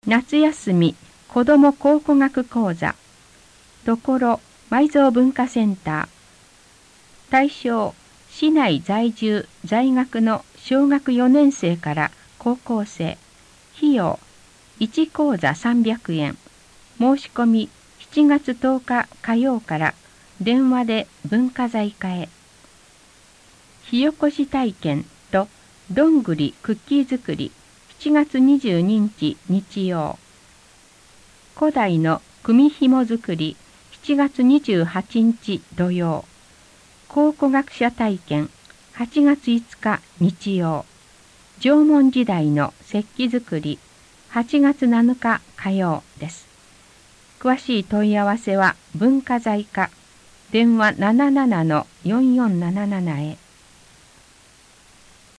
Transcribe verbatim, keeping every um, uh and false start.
夏休み子ども考古学講座ところ埋蔵文化センター対象市内在住在学の小学よねん生から高校生費用いち講座さんびゃくえん申し込みしちがつとおか火曜から電話で文化財課へ火起こし体験とどんぐりクッキー作りしちがつにじゅうににち日曜古代の組紐作りしちがつにじゅうはちにち土曜考古学者体験はちがついつか日曜縄文時代の石器作りはちがつなのか火曜です。詳しい問い合わせは文化財課電話 ななななのよんよんななな へ。